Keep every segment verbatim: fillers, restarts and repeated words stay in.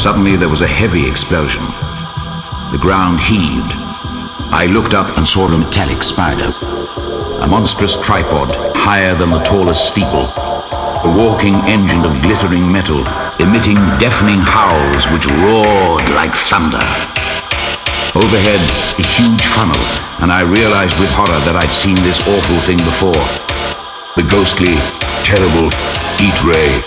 Suddenly there was a heavy explosion. The ground heaved. I looked up and saw a metallic spider. A monstrous tripod, higher than the tallest steeple. A walking engine of glittering metal, emitting deafening howls which roared like thunder. Overhead, a huge funnel, and I realized with horror that I'd seen this awful thing before. The ghostly, terrible heat ray.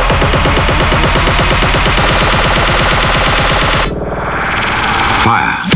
Fire.